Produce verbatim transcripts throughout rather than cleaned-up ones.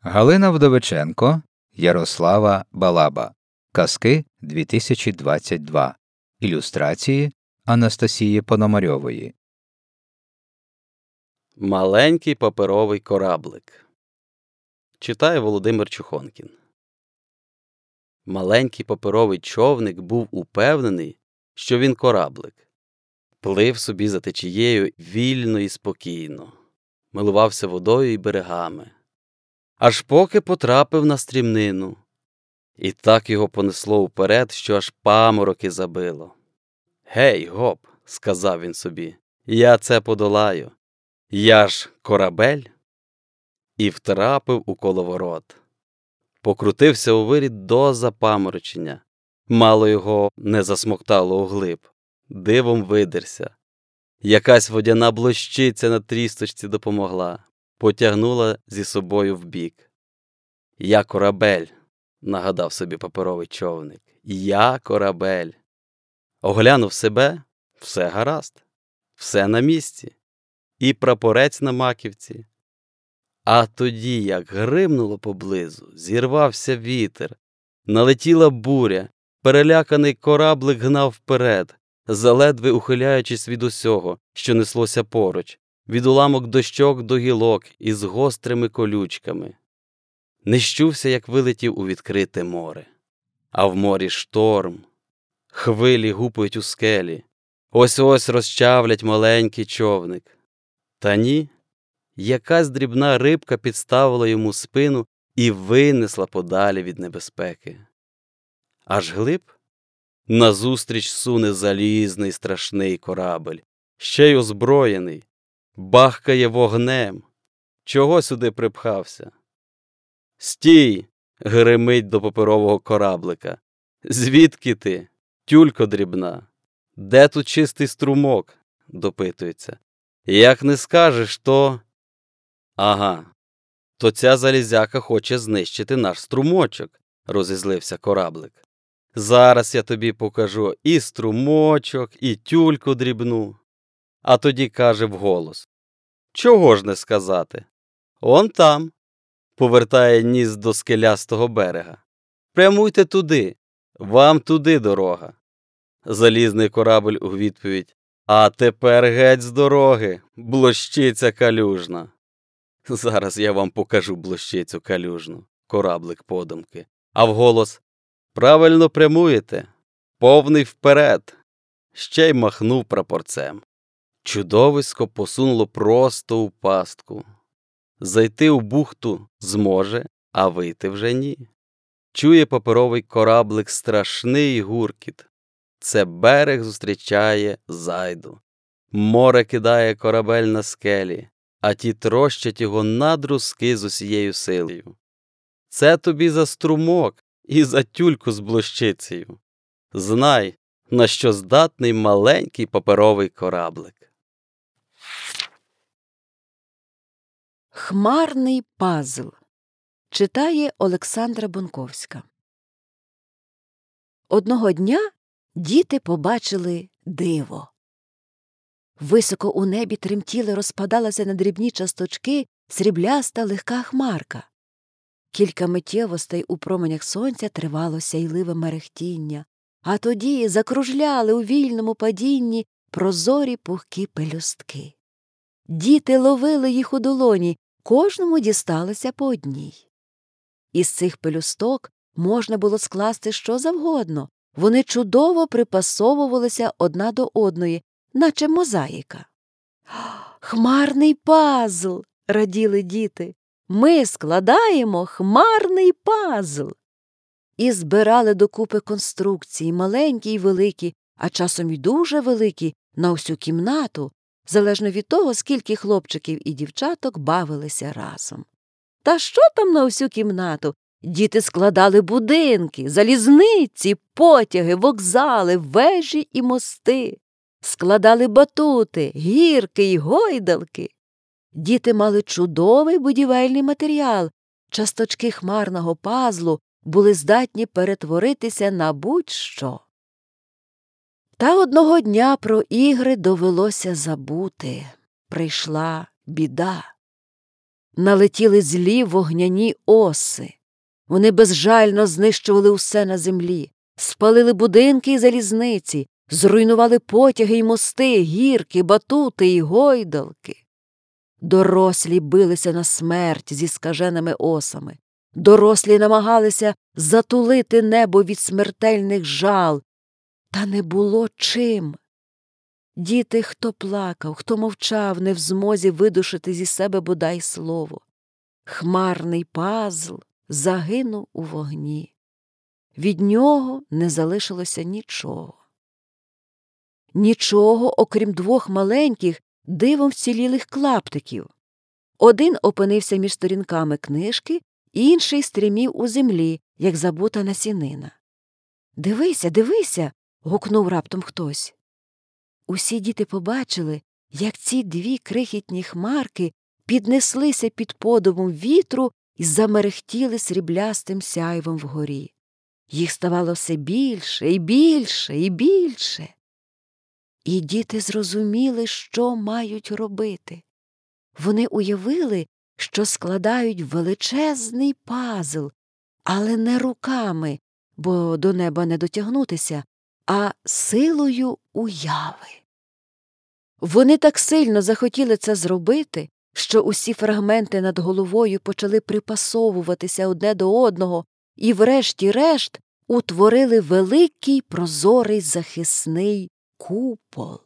Галина Вдовиченко, Ярослава Балаба. Казки дві тисячі двадцять два. Ілюстрації Анастасії Пономарьової. Маленький паперовий кораблик. Читає Володимир Чухонкін. Маленький паперовий човник був упевнений, що він кораблик. Плив собі за течією вільно і спокійно. Милувався водою і берегами. Аж поки потрапив на стрімнину. І так його понесло вперед, що аж памороки забило. «Гей, гоп!» – сказав він собі. «Я це подолаю. Я ж корабель?» І втрапив у коловорот. Покрутився у вирі до запаморочення. Мало його не засмоктало углиб. Дивом видерся. Якась водяна блощиця на трісточці допомогла. Потягнула зі собою вбік. «Я корабель», – нагадав собі паперовий човник. «Я корабель». Оглянув себе – все гаразд. Все на місці. І прапорець на маківці. А тоді, як гримнуло поблизу, зірвався вітер, налетіла буря, переляканий кораблик гнав вперед, заледве ухиляючись від усього, що неслося поруч, від уламок дощок до гілок із гострими колючками. Не щувся, як вилетів у відкрите море. А в морі шторм, хвилі гупають у скелі, ось-ось розчавлять маленький човник. Та ні. Якась дрібна рибка підставила йому спину і винесла подалі від небезпеки. Аж глиб назустріч суне залізний страшний корабель, ще й озброєний, бахкає вогнем. Чого сюди припхався? «Стій!» – гримить до паперового кораблика. «Звідки ти, тюлько дрібна? Де тут чистий струмок?» – допитується. «Як не скажеш, то…» «Ага, то ця залізяка хоче знищити наш струмочок», – розізлився кораблик. «Зараз я тобі покажу і струмочок, і тюльку дрібну». А тоді каже вголос: «Чого ж не сказати? Он там», – повертає ніс до скелястого берега. «Прямуйте туди, вам туди дорога». Залізний корабель у відповідь: «А тепер геть з дороги, блощиця калюжна». «Зараз я вам покажу блощицю калюжну», – кораблик подумки. А вголос: «Правильно прямуєте, повний вперед», ще й махнув прапорцем. Чудовисько посунуло просто у пастку. Зайти у бухту зможе, а вийти вже ні. Чує паперовий кораблик страшний гуркіт. Це берег зустрічає зайду. Море кидає корабель на скелі, а ті трощать його на друзки з усією силою. Це тобі за струмок і за тюльку з блощицею. Знай, на що здатний маленький паперовий кораблик. Хмарний пазл. Читає Олександра Бонковська. Одного дня діти побачили диво. Високо у небі тремтіли, розпадалася на дрібні часточки срібляста легка хмарка. Кілька миттєвостей у променях сонця тривало сяйливе мерехтіння, а тоді закружляли у вільному падінні прозорі пухкі пелюстки. Діти ловили їх у долоні, кожному дісталося по одній. Із цих пелюсток можна було скласти що завгодно, вони чудово припасовувалися одна до одної, наче мозаїка. «Хмарний пазл!» – раділи діти. «Ми складаємо хмарний пазл!» І збирали докупи конструкції, маленькі й великі, а часом й дуже великі, на всю кімнату, залежно від того, скільки хлопчиків і дівчаток бавилися разом. Та що там на всю кімнату? Діти складали будинки, залізниці, потяги, вокзали, вежі і мости. Складали батути, гірки й гойдалки. Діти мали чудовий будівельний матеріал. Часточки хмарного пазлу були здатні перетворитися на будь-що. Та одного дня про ігри довелося забути. Прийшла біда. налетіли злі вогняні оси. Вони безжально знищували усе на землі, спалили будинки і залізниці, зруйнували потяги й мости, гірки, батути й гойдалки. Дорослі билися на смерть зі скаженими осами. Дорослі намагалися затулити небо від смертельних жал. Та не було чим. Діти, хто плакав, хто мовчав, не в змозі видушити зі себе бодай слово. Хмарний пазл загинув у вогні. Від нього не залишилося нічого. Нічого, окрім двох маленьких, дивом вцілілих клаптиків. Один опинився між сторінками книжки, інший стрімів у землі, як забута насінина. «Дивися, дивися!» – гукнув раптом хтось. Усі діти побачили, як ці дві крихітні хмарки піднеслися під подувом вітру і замерехтіли сріблястим сяйвом вгорі. Їх ставало все більше і більше і більше. І діти зрозуміли, що мають робити. Вони уявили, що складають величезний пазл, але не руками, бо до неба не дотягнутися, а силою уяви. Вони так сильно захотіли це зробити, що усі фрагменти над головою почали припасовуватися одне до одного і врешті-решт утворили великий прозорий захисний купол.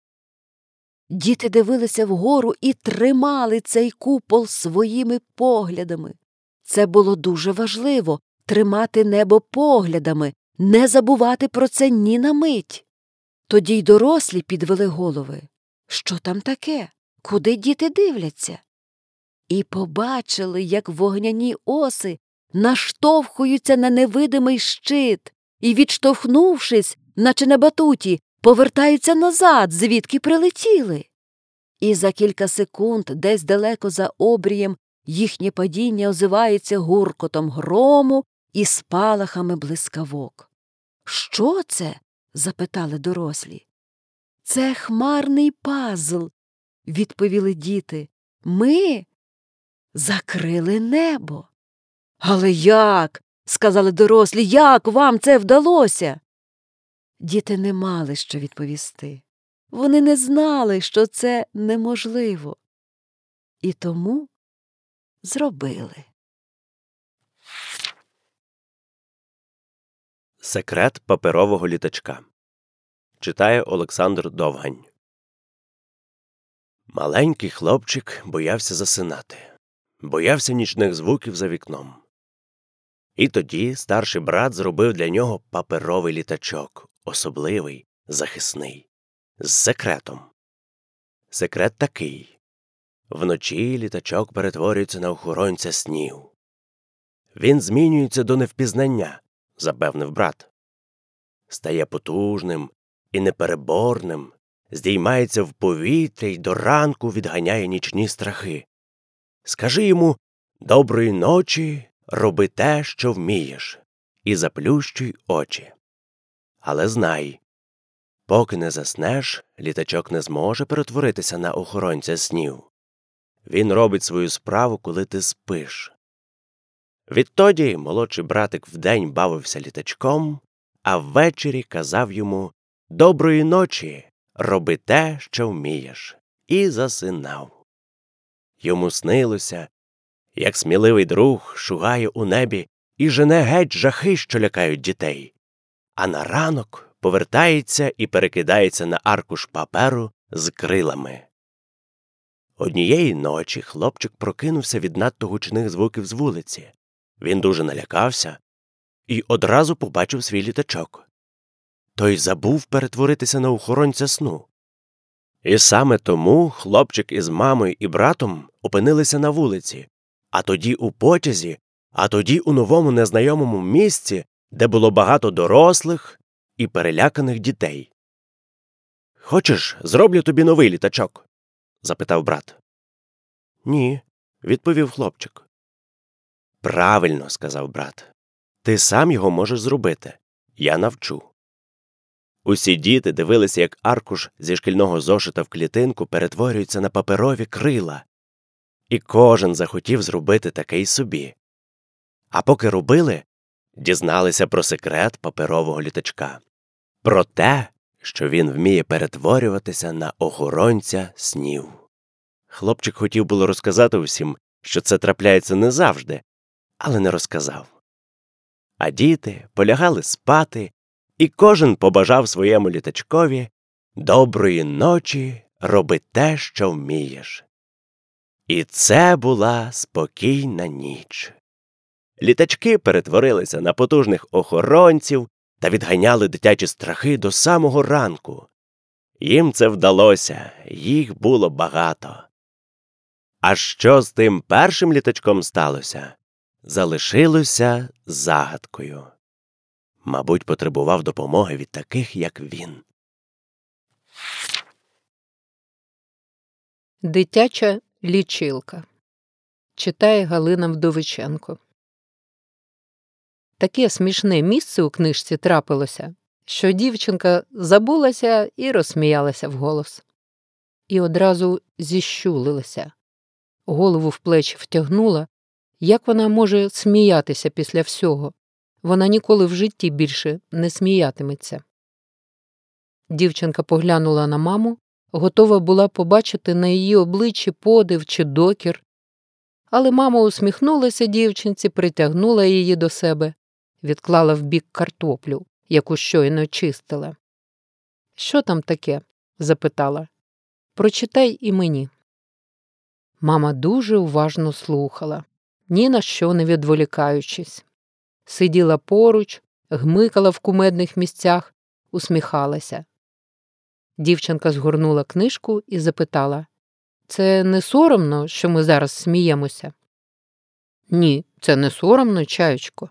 Діти дивилися вгору і тримали цей купол своїми поглядами. Це було дуже важливо – тримати небо поглядами, не забувати про це ні на мить. Тоді й дорослі підвели голови. Що там таке? Куди діти дивляться? І побачили, як вогняні оси наштовхуються на невидимий щит і, відштовхнувшись, наче на батуті, повертаються назад, звідки прилетіли. І за кілька секунд, десь далеко за обрієм, їхнє падіння озивається гуркотом грому і спалахами блискавок. «Що це?» – запитали дорослі. «Це хмарний пазл», – відповіли діти. «Ми закрили небо». «Але як?» – сказали дорослі. «Як вам це вдалося?» Діти не мали що відповісти. Вони не знали, що це неможливо. І тому зробили. Секрет паперового літачка. Читає Олександр Довгань. Маленький хлопчик боявся засинати. Боявся нічних звуків за вікном. І тоді старший брат зробив для нього паперовий літачок, особливий, захисний, з секретом. Секрет такий. Вночі літачок перетворюється на охоронця снів. Він змінюється до невпізнання, запевнив брат. Стає потужним і непереборним, здіймається в повітря й до ранку відганяє нічні страхи. Скажи йому «доброї ночі, роби те, що вмієш, і заплющуй очі». Але знай, поки не заснеш, літачок не зможе перетворитися на охоронця снів. Він робить свою справу, коли ти спиш. Відтоді молодший братик вдень бавився літачком, а ввечері казав йому «доброї ночі, роби те, що вмієш», і засинав. Йому снилося, як сміливий друг шугає у небі і жене геть жахи, що лякають дітей, а на ранок повертається і перекидається на аркуш паперу з крилами. Однієї ночі хлопчик прокинувся від надто гучних звуків з вулиці. Він дуже налякався і одразу побачив свій літачок. Той забув перетворитися на охоронця сну. І саме тому хлопчик із мамою і братом опинилися на вулиці, а тоді у потязі, а тоді у новому незнайомому місці, де було багато дорослих і переляканих дітей. «Хочеш, зроблю тобі новий літачок?» – запитав брат. «Ні», – відповів хлопчик. «Правильно», – сказав брат. «Ти сам його можеш зробити. Я навчу». Усі діти дивилися, як аркуш зі шкільного зошита в клітинку перетворюється на паперові крила. і кожен захотів зробити таке й собі. А поки робили, дізналися про секрет паперового літачка. Про те, що він вміє перетворюватися на охоронця снів. Хлопчик хотів було розказати усім, що це трапляється не завжди, але не розказав. А діти полягали спати, і кожен побажав своєму літачкові «Доброї ночі, роби те, що вмієш». І це була спокійна ніч. Літачки перетворилися на потужних охоронців та відганяли дитячі страхи до самого ранку. Їм це вдалося, їх було багато. А що з тим першим літачком сталося, залишилося загадкою. Мабуть, потребував допомоги від таких, як він. Дитяча лічилка. Читає Галина Вдовиченко. Таке смішне місце у книжці трапилося, що дівчинка забулася і розсміялася вголос. І одразу зіщулилася. Голову в плечі втягнула. Як вона може сміятися після всього? Вона ніколи в житті більше не сміятиметься. Дівчинка поглянула на маму, готова була побачити на її обличчі подив чи докір. Але мама усміхнулася дівчинці, притягнула її до себе, відклала вбік картоплю, яку щойно чистила. «Що там таке?» – запитала. «Прочитай і мені». Мама дуже уважно слухала, ні на що не відволікаючись. Сиділа поруч, гмикала в кумедних місцях, усміхалася. Дівчинка згорнула книжку і запитала: «Це не соромно, що ми зараз сміємося?» «Ні, це не соромно, Чаєчко».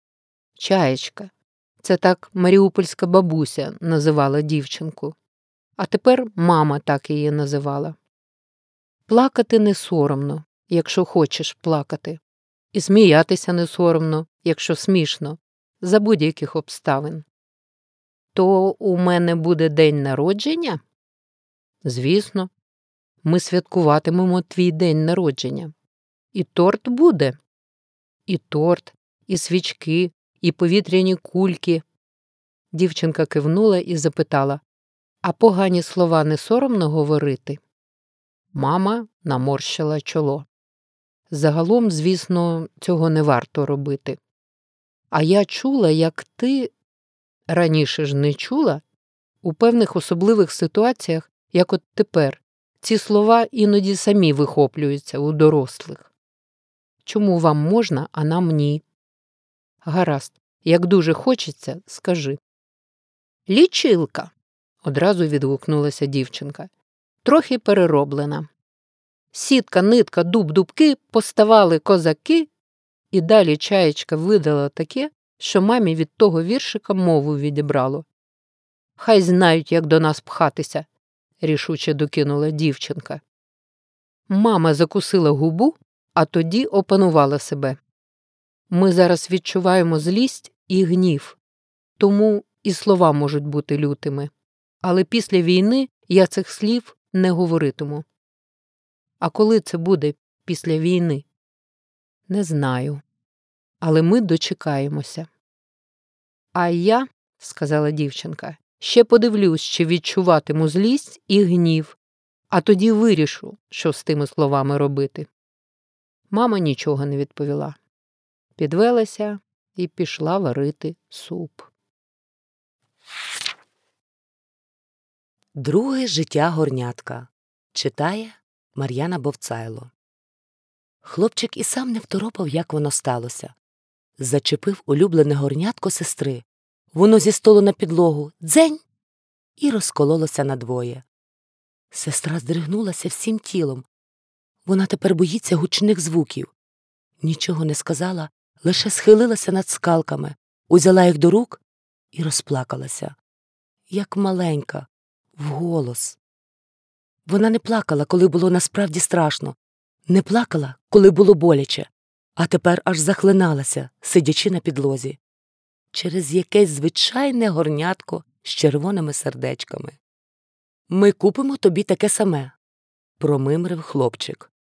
«Чаєчка» – це так маріупольська бабуся називала дівчинку. А тепер мама так її називала. Плакати не соромно, якщо хочеш плакати. І сміятися не соромно, якщо смішно, за будь-яких обставин. То у мене буде день народження? Звісно. Ми святкуватимемо твій день народження. І торт буде. І торт, і свічки, і повітряні кульки. Дівчинка кивнула і запитала: а погані слова не соромно говорити? Мама наморщила чоло. Загалом, звісно, цього не варто робити. А я чула, як ти, раніше ж не чула, у певних особливих ситуаціях, як от тепер, ці слова іноді самі вихоплюються у дорослих. Чому вам можна, а нам ні? Гаразд, як дуже хочеться, скажи. Лічилка, одразу відгукнулася дівчинка. Трохи перероблена. Сітка, нитка, дуб, дубки, поставали козаки, і далі Чаєчка видала таке, що мамі від того віршика мову відібрало. Хай знають, як до нас пхатися, рішуче докинула дівчинка. Мама закусила губу, а тоді опанувала себе. Ми зараз відчуваємо злість і гнів, тому і слова можуть бути лютими. Але після війни я цих слів не говоритиму. А коли це буде після війни? Не знаю. Але ми дочекаємося. А я, сказала дівчинка, ще подивлюсь, чи відчуватиму злість і гнів, а тоді вирішу, що з тими словами робити. Мама нічого не відповіла. Підвелася і пішла варити суп. Друге життя горнятка. Читає Мар'яна Бовцайло. Хлопчик і сам не второпав, як воно сталося. Зачепив улюблене горнятко сестри. Воно зі столу на підлогу дзень і розкололося надвоє. Сестра здригнулася всім тілом. Вона тепер боїться гучних звуків. Нічого не сказала, лише схилилася над скалками, узяла їх до рук і розплакалася. Як маленька, вголос. Вона не плакала, коли було насправді страшно. Не плакала, коли було боляче. А тепер аж захлиналася, сидячи на підлозі. Через якесь звичайне горнятко з червоними сердечками. «Ми купимо тобі таке саме», – промимрив хлопчик.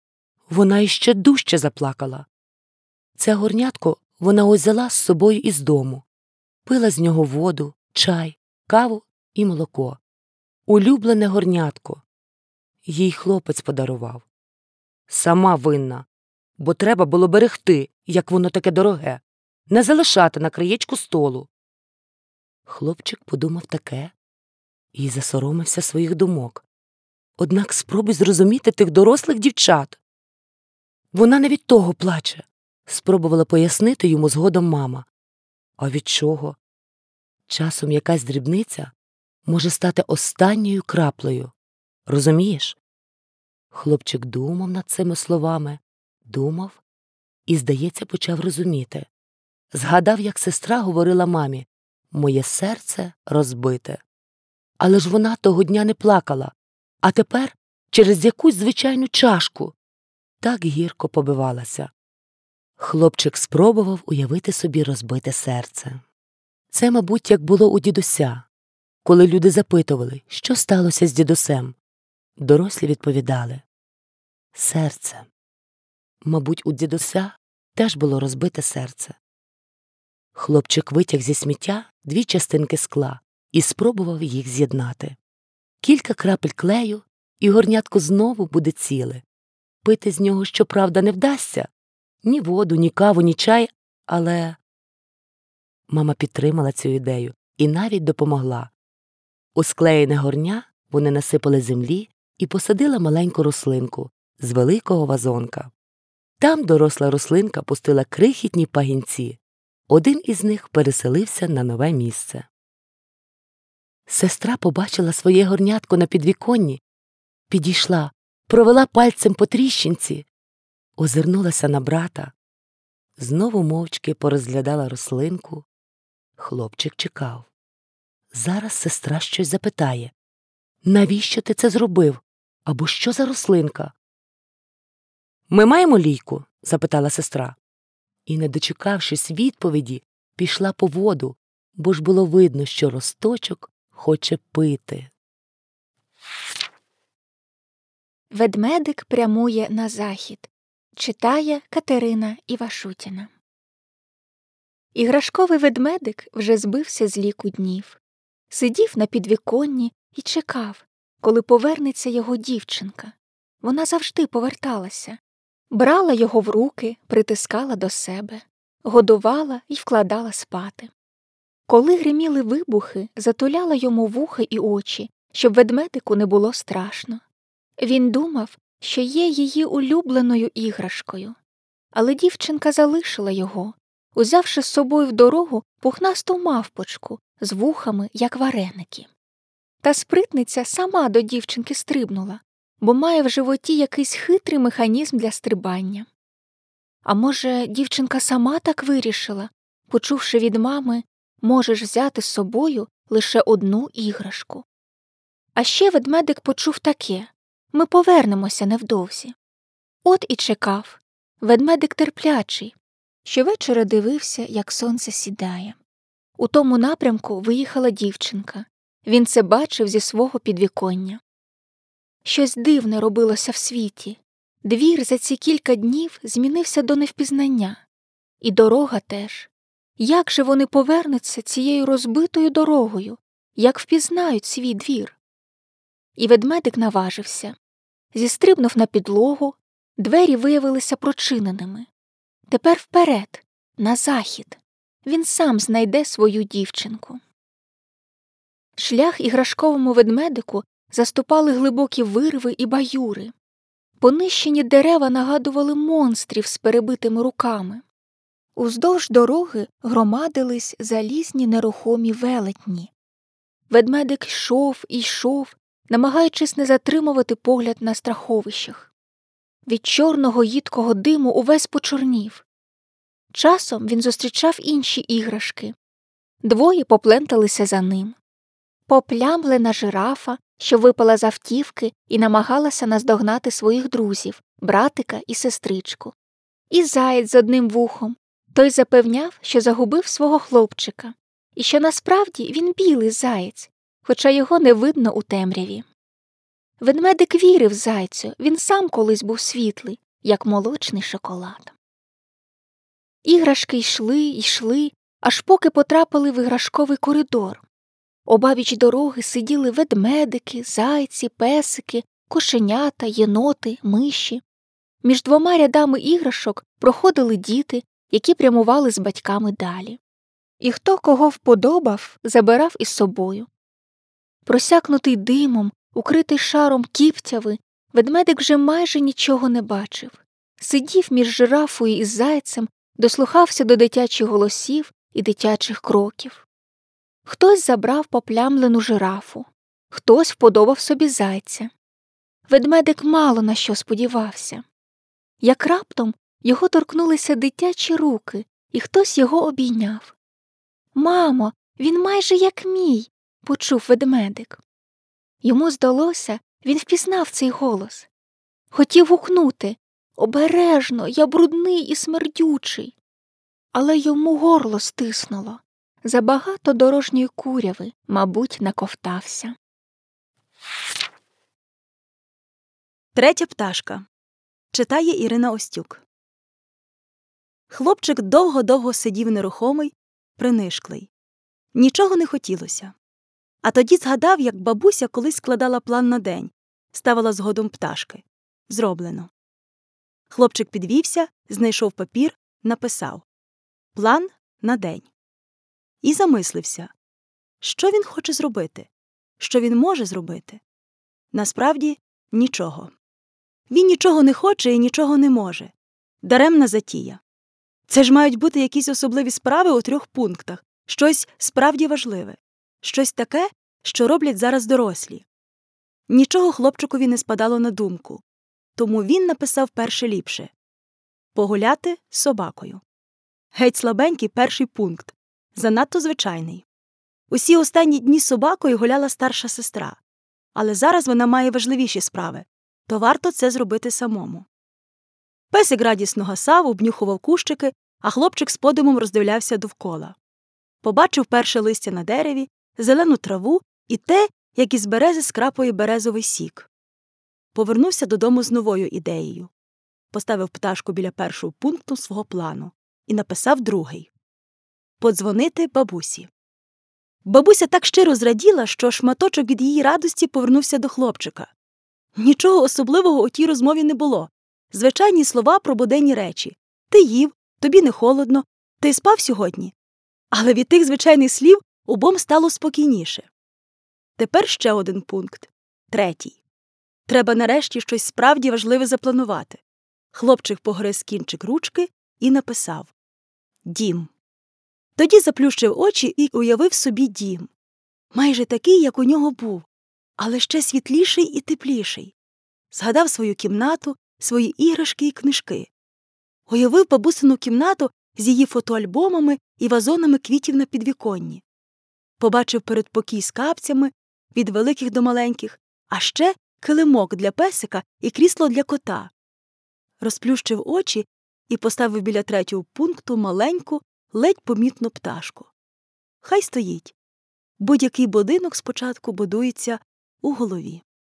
вона іще дужче заплакала. Це горнятко вона ось взяла з собою із дому. Пила з нього воду, чай, каву і молоко. Улюблене горнятко. Їй хлопець подарував. Сама винна, бо треба було берегти, як воно таке дороге, не залишати на краєчку столу. Хлопчик подумав таке і засоромився своїх думок. Однак спробуй зрозуміти тих дорослих дівчат. Вона не від того плаче, спробувала пояснити йому згодом мама. А від чого? Часом якась дрібниця може стати останньою краплею. Розумієш? Хлопчик думав над цими словами, думав і, здається, почав розуміти. Згадав, як сестра говорила мамі: «Моє серце розбите». Але ж вона того дня не плакала, а тепер через якусь звичайну чашку. Так гірко побивалася. Хлопчик спробував уявити собі розбите серце. Це, мабуть, як було у дідуся, коли люди запитували, що сталося з дідусем. Дорослі відповідали: серце. Мабуть, у дідуся теж було розбите серце. Хлопчик витяг зі сміття дві частинки скла і спробував їх з'єднати. Кілька крапель клею, і горнятко знову буде ціле. Пити з нього, щоправда, не вдасться. Ні воду, ні каву, ні чай, але... Мама підтримала цю ідею і навіть допомогла. У склеєне горня вони насипали землі і посадила маленьку рослинку з великого вазонка. Там доросла рослинка пустила крихітні пагінці. Один із них переселився на нове місце. Сестра побачила своє горнятко на підвіконні, підійшла, провела пальцем по тріщинці, озирнулася на брата, знову мовчки порозглядала рослинку. Хлопчик чекав. Зараз сестра щось запитає. «Навіщо ти це зробив? Або що за рослинка?» «Ми маємо лійку?» – запитала сестра. І, не дочекавшись відповіді, пішла по воду, бо ж було видно, що росточок хоче пити. Ведмедик прямує на захід. Читає Катерина Івашутіна. Іграшковий ведмедик вже збився з ліку днів. Сидів на підвіконні і чекав, коли повернеться його дівчинка. Вона завжди поверталася. Брала його в руки, притискала до себе, годувала і вкладала спати. Коли гриміли вибухи, затуляла йому вуха і очі, щоб ведмедику не було страшно. Він думав, що є її улюбленою іграшкою. Але дівчинка залишила його, узявши з собою в дорогу пухнасту мавпочку з вухами, як вареники. Та спритниця сама до дівчинки стрибнула, бо має в животі якийсь хитрий механізм для стрибання. А може, дівчинка сама так вирішила, почувши від мами: «Можеш взяти з собою лише одну іграшку». А ще ведмедик почув таке: «Ми повернемося невдовзі». От і чекав. Ведмедик терплячий. Щовечора дивився, як сонце сідає. У тому напрямку виїхала дівчинка. Він це бачив зі свого підвіконня. Щось дивне робилося в світі. Двір за ці кілька днів змінився до невпізнання. І дорога теж. Як же вони повернуться цією розбитою дорогою? Як впізнають свій двір? І ведмедик наважився. Зістрибнув на підлогу, двері виявилися прочиненими. Тепер вперед, на захід. Він сам знайде свою дівчинку. Шлях іграшковому ведмедику заступали глибокі вирви і баюри. Понищені дерева нагадували монстрів з перебитими руками. Уздовж дороги громадились залізні нерухомі велетні. Ведмедик йшов і йшов, намагаючись не затримувати погляд на страховищах. Від чорного їдкого диму увесь почорнів. Часом він зустрічав інші іграшки. Двоє попленталися за ним. Поплямлена жирафа, що випала з автівки і намагалася наздогнати своїх друзів, братика і сестричку. І заєць з одним вухом. Той запевняв, що загубив свого хлопчика, і що насправді він білий заєць, хоча його не видно у темряві. Ведмедик вірив зайцю, він сам колись був світлий, як молочний шоколад. Іграшки йшли, йшли, аж поки потрапили в іграшковий коридор. Обабіч дороги сиділи ведмедики, зайці, песики, кошенята, єноти, миші. Між двома рядами іграшок проходили діти, які прямували з батьками далі. І хто кого вподобав, забирав із собою. Просякнутий димом, укритий шаром кіптяви, ведмедик вже майже нічого не бачив. Сидів між жирафою і зайцем, дослухався до дитячих голосів і дитячих кроків. Хтось забрав поплямлену жирафу, хтось вподобав собі зайця. Ведмедик мало на що сподівався. Як раптом його торкнулися дитячі руки, і хтось його обійняв. «Мамо, він майже як мій!» – почув ведмедик. Йому здалося, він впізнав цей голос. Хотів гукнути «Обережно, я брудний і смердючий!» Але йому горло стиснуло. Забагато дорожньої куряви, мабуть, наковтався. Третя пташка. Читає Ірина Остюк. Хлопчик довго-довго сидів нерухомий, принишклий. Нічого не хотілося. А тоді згадав, як бабуся колись складала план на день, ставила згодом пташки. Зроблено. Хлопчик підвівся, знайшов папір, написав «План на день». І замислився, що він хоче зробити, що він може зробити. Насправді, нічого. Він нічого не хоче і нічого не може. Даремна затія. Це ж мають бути якісь особливі справи у трьох пунктах, щось справді важливе, щось таке, що роблять зараз дорослі. Нічого хлопчикові не спадало на думку, тому він написав перше ліпше – погуляти з собакою. Геть слабенький перший пункт, занадто звичайний. Усі останні дні з собакою гуляла старша сестра, але зараз вона має важливіші справи, то варто це зробити самому. Песик радісно гасав, обнюхував кущики, а хлопчик з подумом роздивлявся довкола. Побачив перше листя на дереві, зелену траву і те, як із берези скрапує березовий сік. Повернувся додому з новою ідеєю. Поставив пташку біля першого пункту свого плану і написав другий – подзвонити бабусі. Бабуся так щиро зраділа, що шматочок від її радості повернувся до хлопчика. Нічого особливого у тій розмові не було. Звичайні слова про буденні речі. Ти їв, тобі не холодно, ти спав сьогодні. Але від тих звичайних слів обом стало спокійніше. Тепер ще один пункт. Третій. Треба нарешті щось справді важливе запланувати. Хлопчик погриз кінчик ручки і написав «Дім». Тоді заплющив очі і уявив собі дім. Майже такий, як у нього був, але ще світліший і тепліший. Згадав свою кімнату, свої іграшки і книжки. Уявив бабусину кімнату з її фотоальбомами і вазонами квітів на підвіконні. Побачив передпокій з капцями, від великих до маленьких, а ще килимок для песика і крісло для кота. Розплющив очі і поставив біля третього пункту маленьку, ледь помітну пташку. Хай стоїть. Будь-який будинок спочатку будується у голові.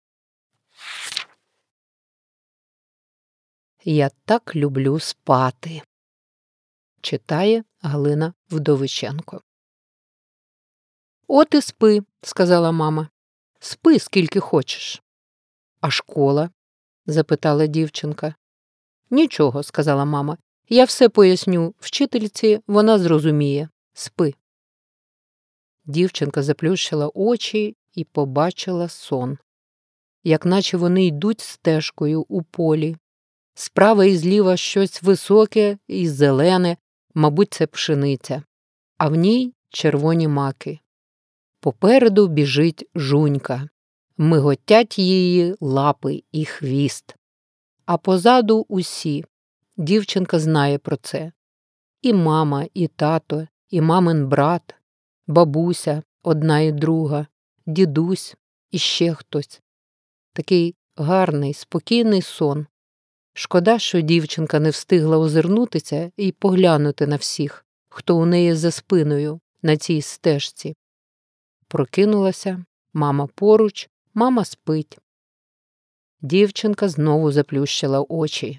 Я так люблю спати. Читає Галина Вдовиченко. От і спи, сказала мама. Спи, скільки хочеш. А школа? Запитала дівчинка. Нічого, сказала мама. Я все поясню вчительці, вона зрозуміє. Спи. Дівчинка заплющила очі і побачила сон. Як наче вони йдуть стежкою у полі. Справа і зліва щось високе і зелене, мабуть, це пшениця. А в ній червоні маки. Попереду біжить жунька. Миготять її лапи і хвіст. А позаду усі. Дівчинка знає про це. І мама, і тато, і мамин брат, бабуся, одна і друга, дідусь і ще хтось. Такий гарний, спокійний сон. Шкода, що дівчинка не встигла озирнутися і поглянути на всіх, хто у неї за спиною на цій стежці. Прокинулася, мама поруч, мама спить. Дівчинка знову заплющила очі.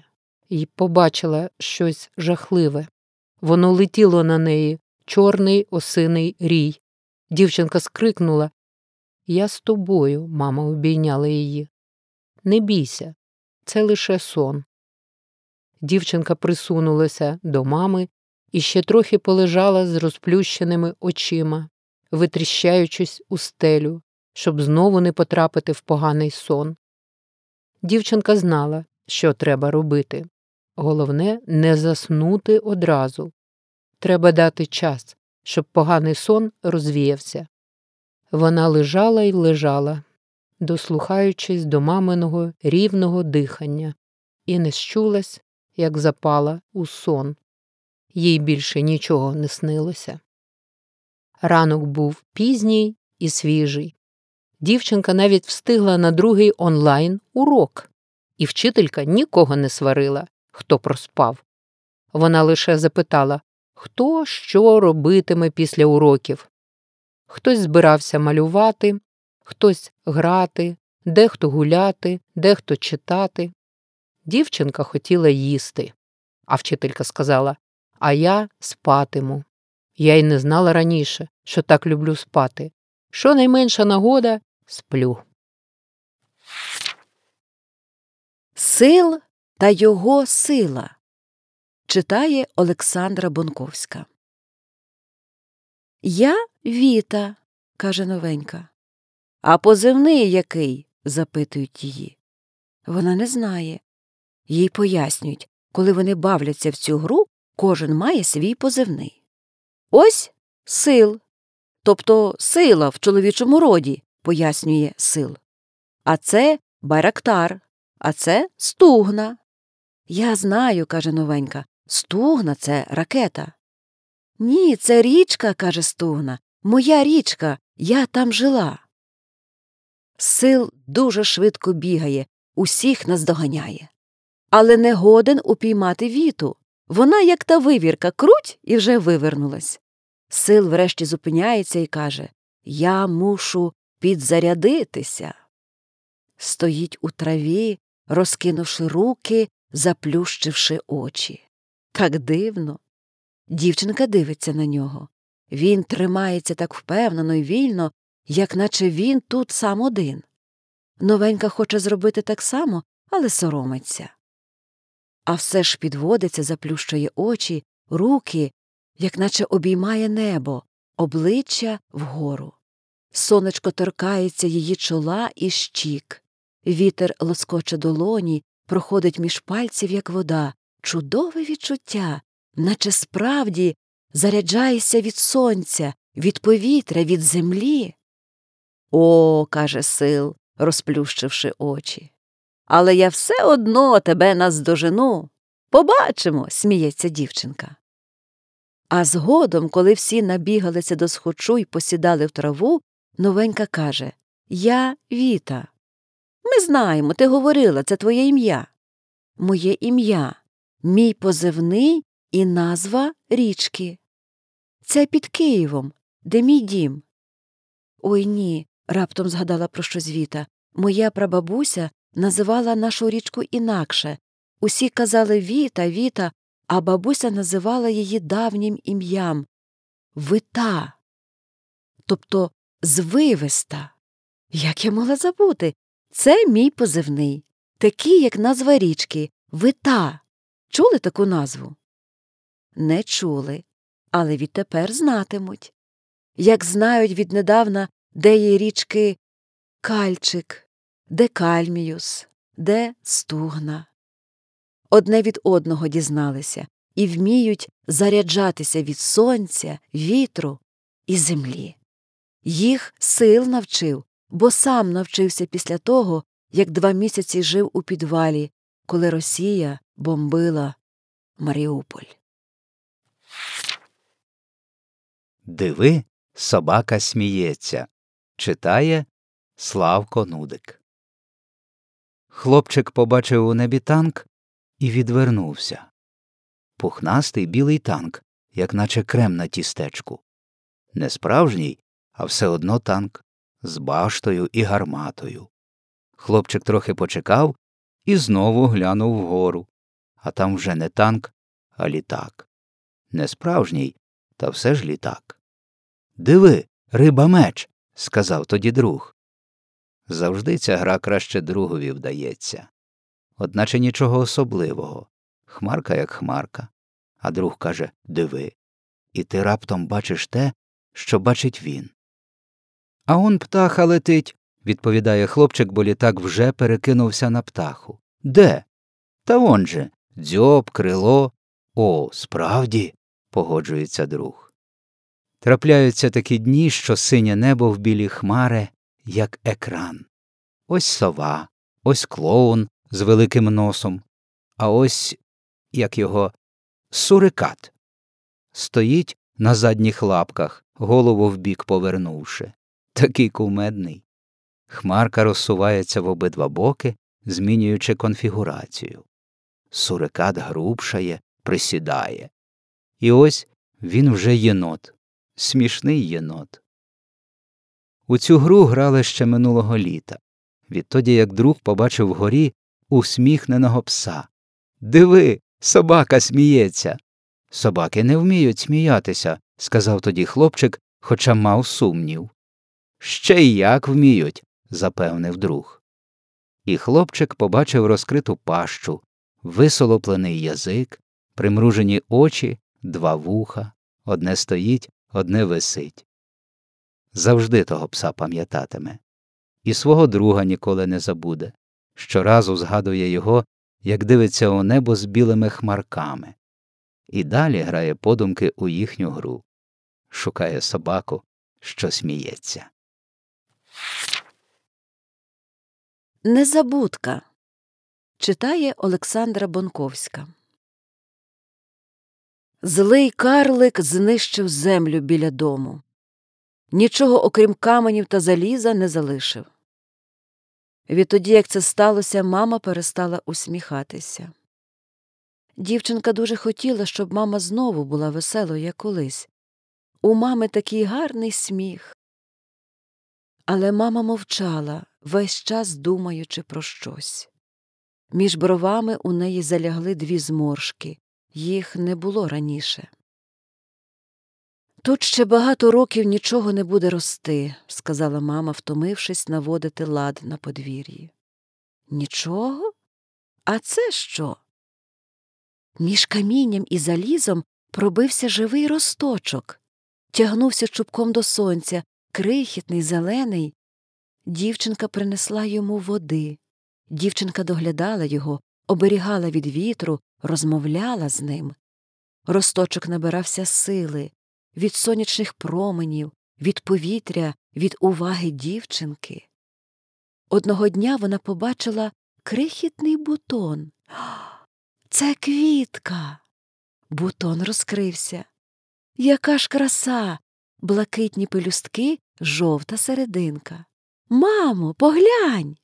і побачила щось жахливе. Воно летіло на неї, чорний осиний рій. Дівчинка скрикнула. «Я з тобою», – мама обійняла її. «Не бійся, це лише сон». Дівчинка присунулася до мами і ще трохи полежала з розплющеними очима, витріщаючись у стелю, щоб знову не потрапити в поганий сон. Дівчинка знала, що треба робити. Головне – не заснути одразу. Треба дати час, щоб поганий сон розвіявся. Вона лежала й лежала, дослухаючись до маминого рівного дихання, і не щулась, як запала у сон. Їй більше нічого не снилося. Ранок був пізній і свіжий. Дівчинка навіть встигла на другий онлайн-урок. І вчителька нікого не сварила, хто проспав. Вона лише запитала, хто що робитиме після уроків. Хтось збирався малювати, хтось грати, дехто гуляти, дехто читати. Дівчинка хотіла їсти. А вчителька сказала, а я спатиму. Я й не знала раніше, що так люблю спати. Щонайменша нагода – сплю. Сил та його сила. Читає Олександра Бонковська. Я Віта, каже новенька. А позивний який? Запитують її. Вона не знає. Їй пояснюють, коли вони бавляться в цю гру, кожен має свій позивний. Ось Сил, тобто сила в чоловічому роді, пояснює Сил. А це Байрактар, а це Стугна. Я знаю, каже новенька, Стугна – це ракета. Ні, це річка, каже Стугна, моя річка, я там жила. Сил дуже швидко бігає, усіх наздоганяє. Але не годен упіймати Віту. Вона, як та вивірка, круть і вже вивернулась. Сил врешті зупиняється і каже, я мушу підзарядитися. Стоїть у траві, розкинувши руки, заплющивши очі. Так дивно. Дівчинка дивиться на нього. Він тримається так впевнено й вільно, як наче він тут сам один. Новенька хоче зробити так само, але соромиться. А все ж підводиться, заплющує очі, руки, як наче обіймає небо, обличчя вгору. Сонечко торкається її чола і щік. Вітер лоскоче долоні, проходить між пальців, як вода. Чудове відчуття, наче справді заряджаєшся від сонця, від повітря, від землі. О, каже Сил, розплющивши очі. Але я все одно тебе наздожену. Побачимо, сміється дівчинка. А згодом, коли всі набігалися до схочу й посідали в траву, новенька каже, я Віта. Ми знаємо, ти говорила, це твоє ім'я. Моє ім'я, мій позивний і назва річки. Це під Києвом, де мій дім. Ой ні, раптом згадала про щось Віта. Моя прабабуся називала нашу річку інакше. Усі казали Віта, Віта, а бабуся називала її давнім ім'ям – Вита, тобто звивиста. Як я могла забути? Це мій позивний, такий, як назва річки – Вита. Чули таку назву? Не чули, але відтепер знатимуть. Як знають віднедавна, де є річки Кальчик, де Кальміюс, де Стугна. Одне від одного дізналися і вміють заряджатися від сонця, вітру і землі. Їх Сил навчив, бо сам навчився після того, як два місяці жив у підвалі, коли Росія бомбила Маріуполь. Диви, собака сміється. Читає Славко Нудик. Хлопчик побачив у небі танк і відвернувся. Пухнастий білий танк, як наче крем на тістечку. Не справжній, а все одно танк, з баштою і гарматою. Хлопчик трохи почекав і знову глянув вгору. а там вже не танк, а літак. Не справжній, та все ж літак. «Диви, риба-меч!» – сказав тоді друг. Завжди ця гра краще другові вдається. Одначе нічого особливого. Хмарка як хмарка. А друг каже «диви». І ти раптом бачиш те, що бачить він. «А он птаха летить», – відповідає хлопчик, бо літак вже перекинувся на птаху. «Де?» «Та он же, дзьоб, крило». «О, справді?» – погоджується друг. Трапляються такі дні, що синє небо в білі хмари, як екран. Ось сова, ось клоун з великим носом, а ось, як його, сурикат. Стоїть на задніх лапках, голову вбік повернувши. Такий кумедний. Хмарка розсувається в обидва боки, змінюючи конфігурацію. Сурикат грубшає, присідає. І ось він вже єнот. Смішний єнот. У цю гру грали ще минулого літа. Відтоді, як друг побачив вгорі усміхненого пса. «Диви, собака сміється!» «Собаки не вміють сміятися», – сказав тоді хлопчик, хоча мав сумнів. «Ще й як вміють», – запевнив друг. І хлопчик побачив розкриту пащу, висолоплений язик, примружені очі, два вуха, одне стоїть, одне висить. Завжди того пса пам'ятатиме. І свого друга ніколи не забуде. Щоразу згадує його, як дивиться у небо з білими хмарками. І далі грає подумки у їхню гру. Шукає собаку, що сміється. Незабудка. Читає Олександра Бонковська. Злий карлик знищив землю біля дому. Нічого, окрім каменів та заліза, не залишив. Відтоді, як це сталося, мама перестала усміхатися. Дівчинка дуже хотіла, щоб мама знову була веселою, як колись. У мами такий гарний сміх. Але мама мовчала, весь час думаючи про щось. Між бровами у неї залягли дві зморшки. Їх не було раніше. «Тут ще багато років нічого не буде рости», – сказала мама, втомившись наводити лад на подвір'ї. «Нічого? А це що?» Між камінням і залізом пробився живий росточок. Тягнувся чубком до сонця, крихітний, зелений. Дівчинка принесла йому води. Дівчинка доглядала його, оберігала від вітру, розмовляла з ним. Росточок набирався сили від сонячних променів, від повітря, від уваги дівчинки. Одного дня вона побачила крихітний бутон. Це квітка! Бутон розкрився. Яка ж краса! Блакитні пелюстки, жовта серединка. Мамо, поглянь!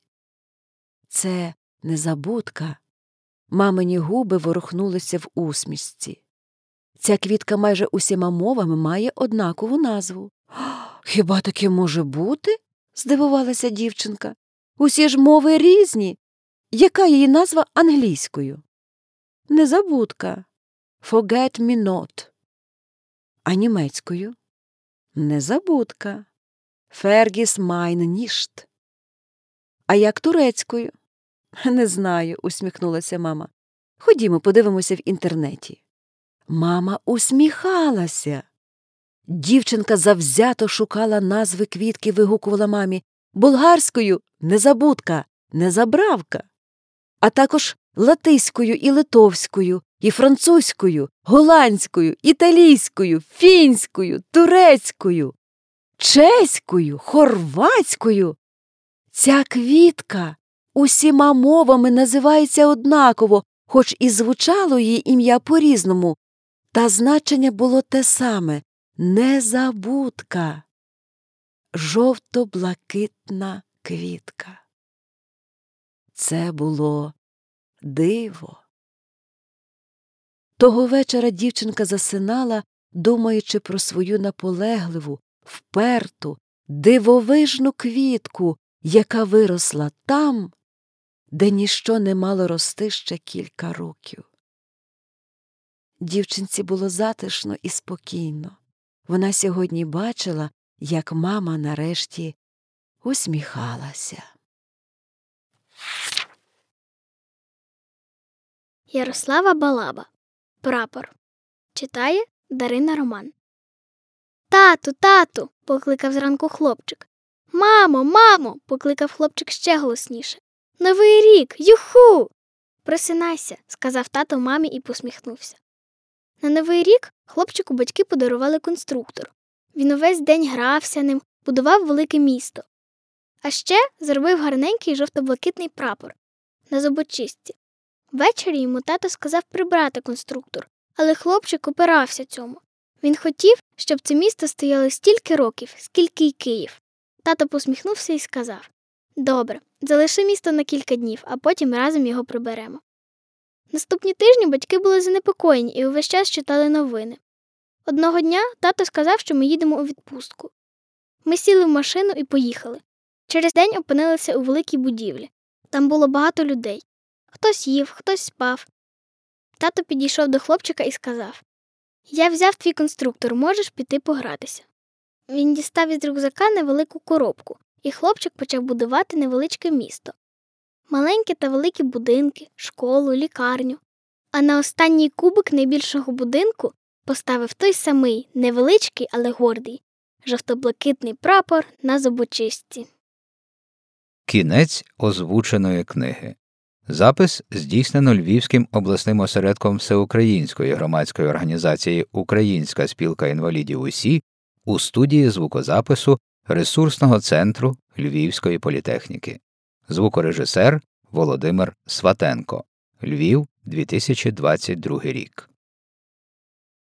Це незабудка. Мамині губи ворухнулися в усмішці. Ця квітка майже усіма мовами має однакову назву. «Хіба таке може бути?» – здивувалася дівчинка. «Усі ж мови різні. Яка її назва англійською?» «Незабудка. Forget me not». «А німецькою?» «Незабудка. Vergiss mein nicht». «А як турецькою?» «Не знаю», – усміхнулася мама. «Ходімо, подивимося в інтернеті». Мама усміхалася. Дівчинка завзято шукала назви квітки, вигукувала мамі: «Болгарською – незабудка, незабравка», а також латиською і литовською, і французькою, голландською, італійською, фінською, турецькою, чеською, хорватською. Ця квітка усіма мовами називається однаково, хоч і звучало її ім'я по-різному, та значення було те саме – незабудка. Жовто-блакитна квітка. Це було диво. Того вечора дівчинка засинала, думаючи про свою наполегливу, вперту, дивовижну квітку, яка виросла там, де ніщо не мало рости ще кілька років. Дівчинці було затишно і спокійно. Вона сьогодні бачила, як мама нарешті усміхалася. Ярослава Балаба. Прапор. Читає Дарина Роман. Тату, тату, покликав зранку хлопчик. Мамо, мамо, покликав хлопчик ще голосніше. Новий рік, юху! Просинайся, сказав тато мамі і посміхнувся. На Новий рік хлопчику батьки подарували конструктор. Він увесь день грався ним, будував велике місто. А ще зробив гарненький жовто-блакитний прапор на зубочистці. Ввечері йому тато сказав прибрати конструктор, але хлопчик опирався цьому. Він хотів, щоб це місто стояло стільки років, скільки й Київ. Тато посміхнувся і сказав: «Добре, залиши місто на кілька днів, а потім разом його приберемо». Наступні тижні батьки були занепокоєні і увесь час читали новини. Одного дня тато сказав, що ми їдемо у відпустку. Ми сіли в машину і поїхали. Через день опинилися у великій будівлі. Там було багато людей. Хтось їв, хтось спав. Тато підійшов до хлопчика і сказав: «Я взяв твій конструктор, можеш піти погратися». Він дістав із рюкзака невелику коробку, і хлопчик почав будувати невеличке місто. Маленькі та великі будинки, школу, лікарню. А на останній кубик найбільшого будинку поставив той самий, невеличкий, але гордий, жовто-блакитний прапор на зубочистці. Кінець озвученої книги. Запис здійснено Львівським обласним осередком Всеукраїнської громадської організації «Українська спілка інвалідів УСІ» у студії звукозапису Ресурсного центру Львівської політехніки. Звукорежисер Володимир Сватенко. Львів, дві тисячі двадцять другий рік.